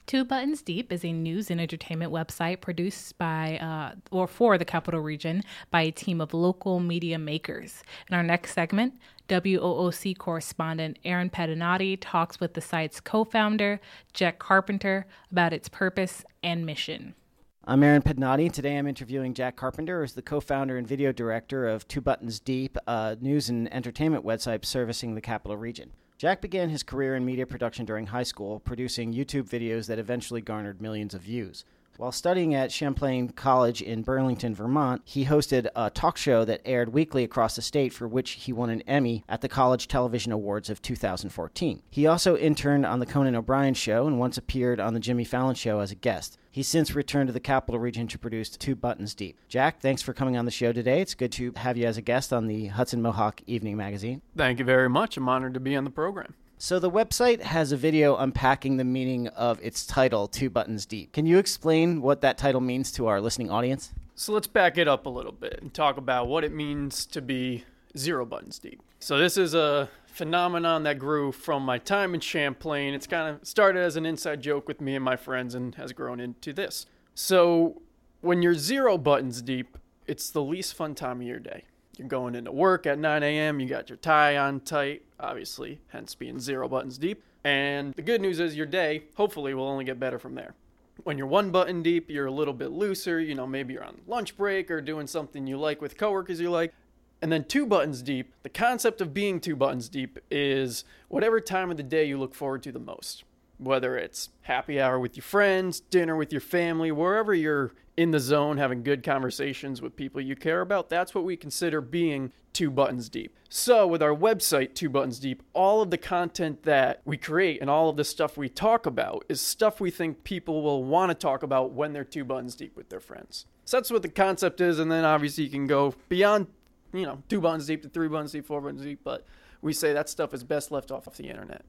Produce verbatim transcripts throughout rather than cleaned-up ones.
Two Buttons Deep is a news and entertainment website produced by, uh, or for the Capital Region by a team of local media makers. In our next segment, W O O C correspondent Aaron Pedinati talks with the site's co-founder, Jack Carpenter, about its purpose and mission. I'm Aaron Pedinati. Today I'm interviewing Jack Carpenter, who is the co-founder and video director of Two Buttons Deep, a news and entertainment website servicing the Capital Region. Jack began his career in media production during high school, producing YouTube videos that eventually garnered millions of views. While studying at Champlain College in Burlington, Vermont, he hosted a talk show that aired weekly across the state, for which he won an Emmy at the College Television Awards of two thousand fourteen. He also interned on the Conan O'Brien Show and once appeared on the Jimmy Fallon Show as a guest. He's since returned to the Capital Region to produce Two Buttons Deep. Jack, thanks for coming on the show today. It's good to have you as a guest on the Hudson Mohawk Evening Magazine. Thank you very much. I'm honored to be on the program. So the website has a video unpacking the meaning of its title, Two Buttons Deep. Can you explain what that title means to our listening audience? So let's back it up a little bit and talk about what it means to be zero buttons deep. So this is a phenomenon that grew from my time in Champlain. It's kind of started as an inside joke with me and my friends and has grown into this. So when you're zero buttons deep, it's the least fun time of your day. You're going into work at nine a.m., you got your tie on tight, obviously, hence being zero buttons deep. And the good news is your day, hopefully, will only get better from there. When you're one button deep, you're a little bit looser. You know, maybe you're on lunch break or doing something you like with coworkers you like. And then two buttons deep, the concept of being two buttons deep is whatever time of the day you look forward to the most. Whether it's happy hour with your friends, dinner with your family, wherever you're in the zone having good conversations with people you care about, that's what we consider being two buttons deep. So with our website, Two Buttons Deep, all of the content that we create and all of the stuff we talk about is stuff we think people will want to talk about when they're two buttons deep with their friends. So that's what the concept is, and then obviously you can go beyond, you know, two buttons deep to three buttons deep, four buttons deep, but we say that stuff is best left off of the internet.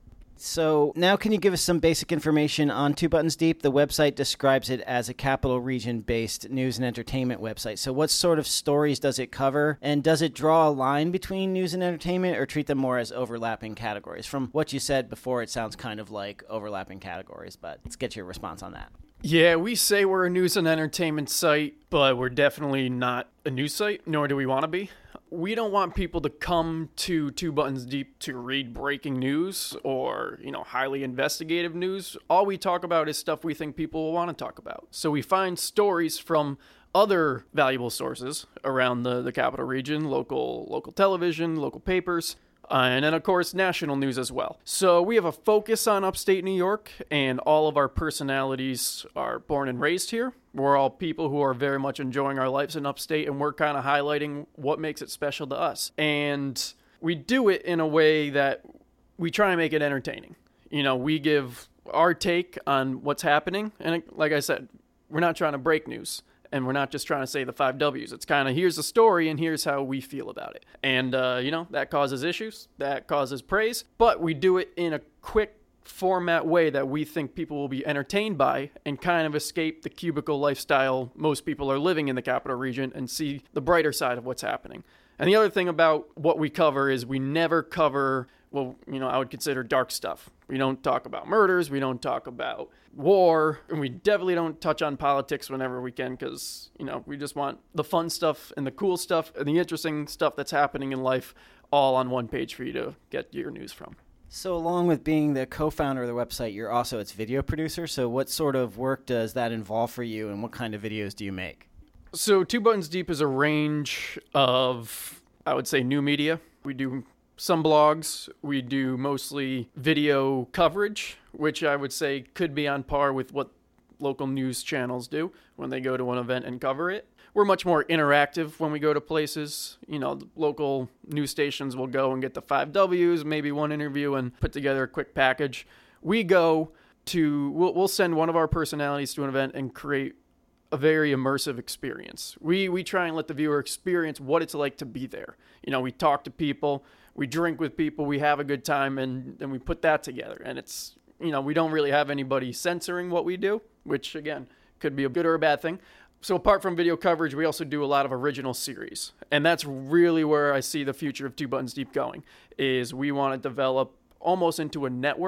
So now can you give us some basic information on Two Buttons Deep? The website describes it as a Capital Region-based news and entertainment website. So what sort of stories does it cover? And does it draw a line between news and entertainment or treat them more as overlapping categories? From what you said before, it sounds kind of like overlapping categories, but let's get your response on that. Yeah, we say we're a news and entertainment site, but we're definitely not a news site, nor do we want to be. We don't want people to come to Two Buttons Deep to read breaking news or, you know, highly investigative news. All we talk about is stuff we think people will want to talk about. So we find stories from other valuable sources around the, the Capital Region, local local television, local papers, uh, and then, of course, national news as well. So we have a focus on upstate New York, and all of our personalities are born and raised here. We're all people who are very much enjoying our lives in upstate, and we're kind of highlighting what makes it special to us. And we do it in a way that we try and make it entertaining. You know, we give our take on what's happening, and like I said, we're not trying to break news. And we're not just trying to say the five W's. It's kind of, here's the story and here's how we feel about it. And, uh, you know, that causes issues. That causes praise. But we do it in a quick format way that we think people will be entertained by and kind of escape the cubicle lifestyle most people are living in the Capital Region and see the brighter side of what's happening. And the other thing about what we cover is we never cover, well, you know, I would consider dark stuff. We don't talk about murders. We don't talk about war. And we definitely don't touch on politics whenever we can because, you know, we just want the fun stuff and the cool stuff and the interesting stuff that's happening in life all on one page for you to get your news from. So along with being the co-founder of the website, you're also its video producer. So what sort of work does that involve for you and what kind of videos do you make? So Two Buttons Deep is a range of, I would say, new media. We do some blogs. We do mostly video coverage, which I would say could be on par with what local news channels do when they go to an event and cover it. We're much more interactive when we go to places. You know, the local news stations will go and get the five W's, maybe one interview, and put together a quick package. We go to, we'll, we'll send one of our personalities to an event and create a very immersive experience. We we try and let the viewer experience what it's like to be there. You know, we talk to people, we drink with people, we have a good time, and then we put that together. And it's, you know, we don't really have anybody censoring what we do, which, again, could be a good or a bad thing. So apart from video coverage, we also do a lot of original series. And that's really where I see the future of Two Buttons Deep going, is we want to develop almost into a network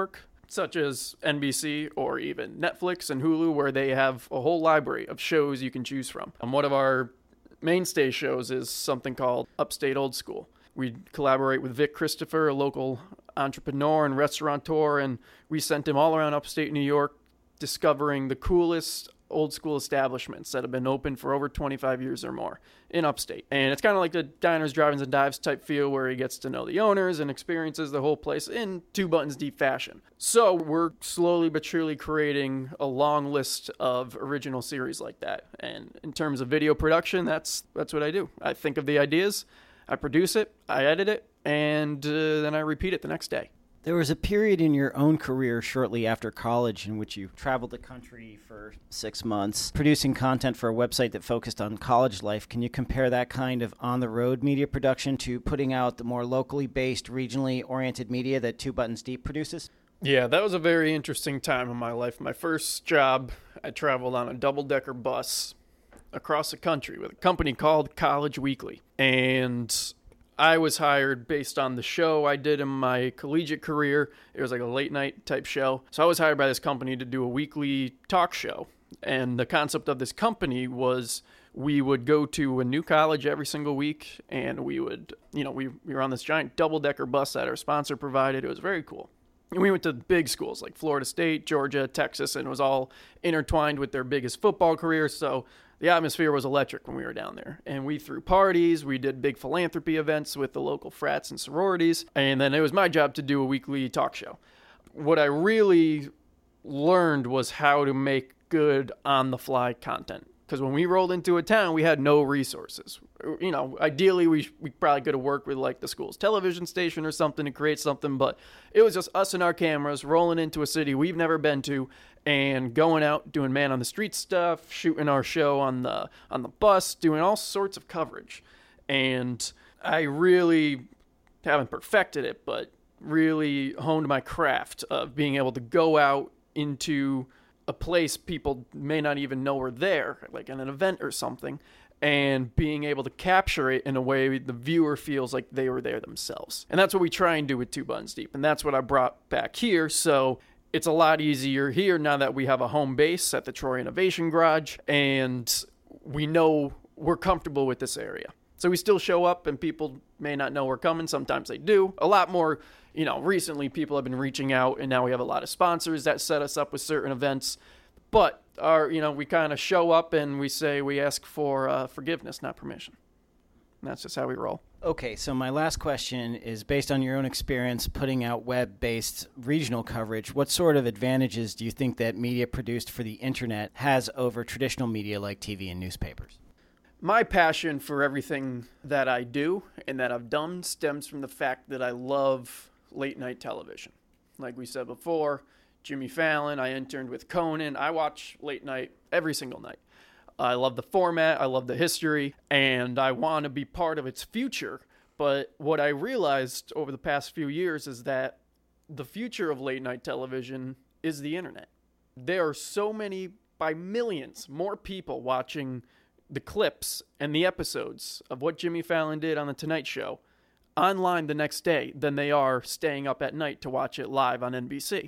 such as N B C or even Netflix and Hulu, where they have a whole library of shows you can choose from. And one of our mainstay shows is something called Upstate Old School. We collaborate with Vic Christopher, a local entrepreneur and restaurateur, and we sent him all around upstate New York discovering the coolest old school establishments that have been open for over twenty-five years or more in upstate. And it's kind of like the diners, drive-ins, and dives type feel where he gets to know the owners and experiences the whole place in Two Buttons Deep fashion. So we're slowly but surely creating a long list of original series like that. And in terms of video production, that's that's what I do. I think of the ideas, I produce it, I edit it, and uh, then I repeat it the next day. There was a period in your own career shortly after college in which you traveled the country for six months, producing content for a website that focused on college life. Can you compare that kind of on-the-road media production to putting out the more locally based, regionally oriented media that Two Buttons Deep produces? Yeah, that was a very interesting time in my life. My first job, I traveled on a double-decker bus across the country with a company called College Weekly. And I was hired based on the show I did in my collegiate career. It was like a late night type show. So I was hired by this company to do a weekly talk show. And the concept of this company was we would go to a new college every single week, and we would, you know, we, we were on this giant double-decker bus that our sponsor provided. It was very cool. And we went to big schools like Florida State, Georgia, Texas, and it was all intertwined with their biggest football careers. So the atmosphere was electric when we were down there. And we threw parties. We did big philanthropy events with the local frats and sororities. And then it was my job to do a weekly talk show. What I really learned was how to make good on-the-fly content. Because when we rolled into a town, we had no resources. You know, ideally, we we probably could have worked with, like, the school's television station or something to create something. But it was just us and our cameras rolling into a city we've never been to and going out, doing man-on-the-street stuff, shooting our show on the on the bus, doing all sorts of coverage. And I really haven't perfected it, but really honed my craft of being able to go out into a place people may not even know are there, like in an event or something, and being able to capture it in a way the viewer feels like they were there themselves. And that's what we try and do with Two Buttons Deep, and that's what I brought back here. So it's a lot easier here now that we have a home base at the Troy Innovation Garage, and we know we're comfortable with this area. So we still show up, and people may not know we're coming. Sometimes they do. A lot more, you know, recently people have been reaching out, and now we have a lot of sponsors that set us up with certain events. But, our, you know, we kind of show up and we say we ask for uh, forgiveness, not permission. And that's just how we roll. Okay, so my last question is based on your own experience putting out web-based regional coverage. What sort of advantages do you think that media produced for the internet has over traditional media like T V and newspapers? My passion for everything that I do and that I've done stems from the fact that I love late night television. Like we said before, Jimmy Fallon, I interned with Conan. I watch late night every single night. I love the format, I love the history, and I want to be part of its future. But what I realized over the past few years is that the future of late night television is the internet. There are so many, by millions, more people watching the clips and the episodes of what Jimmy Fallon did on The Tonight Show online the next day than they are staying up at night to watch it live on N B C.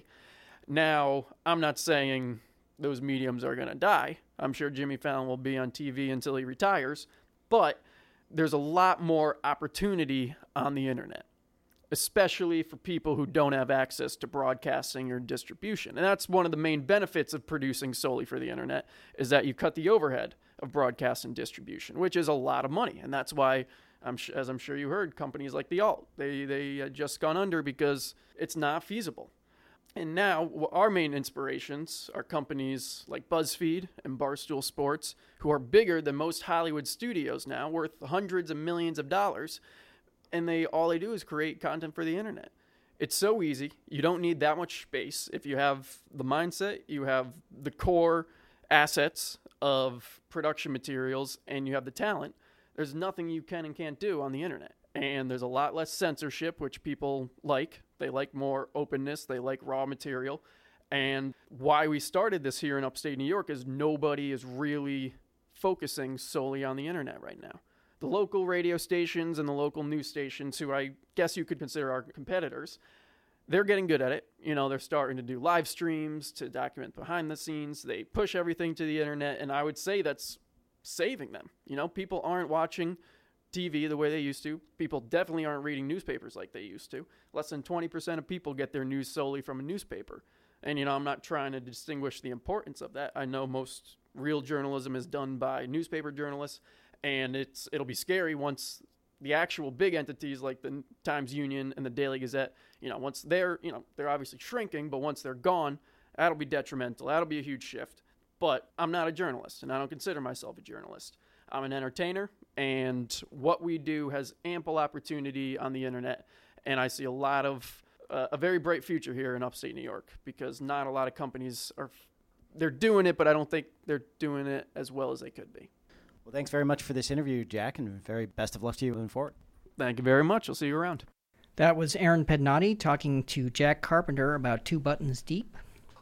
Now, I'm not saying those mediums are going to die. I'm sure Jimmy Fallon will be on T V until he retires, but there's a lot more opportunity on the internet, especially for people who don't have access to broadcasting or distribution. And that's one of the main benefits of producing solely for the internet, is that you cut the overhead of broadcast and distribution, which is a lot of money. And that's why, I'm sh- as I'm sure you heard, companies like The Alt, they, they uh, just gone under because it's not feasible. And now our main inspirations are companies like BuzzFeed and Barstool Sports, who are bigger than most Hollywood studios now, worth hundreds of millions of dollars. And they all they do is create content for the internet. It's so easy. You don't need that much space. If you have the mindset, you have the core assets of production materials, and you have the talent, there's nothing you can and can't do on the internet. And there's a lot less censorship, which people like. They like more openness. They like raw material. And why we started this here in upstate New York is nobody is really focusing solely on the internet right now. The local radio stations and the local news stations, who I guess you could consider our competitors, they're getting good at it. You know, they're starting to do live streams to document behind the scenes. They push everything to the internet, and I would say that's saving them. You know, people aren't watching T V the way they used to. People definitely aren't reading newspapers like they used to. Less than twenty percent of people get their news solely from a newspaper. And, you know, I'm not trying to distinguish the importance of that. I know most real journalism is done by newspaper journalists, and it's it'll be scary once the actual big entities like the Times-Union and the Daily Gazette, you know, once they're, you know, they're obviously shrinking, but once they're gone, that'll be detrimental. That'll be a huge shift. But I'm not a journalist, and I don't consider myself a journalist. I'm an entertainer, and what we do has ample opportunity on the internet, and I see a lot of, uh, a very bright future here in upstate New York, because not a lot of companies are, they're doing it, but I don't think they're doing it as well as they could be. Well, thanks very much for this interview, Jack, and very best of luck to you moving forward. Thank you very much. I'll see you around. That was Aaron Pednati talking to Jack Carpenter about Two Buttons Deep.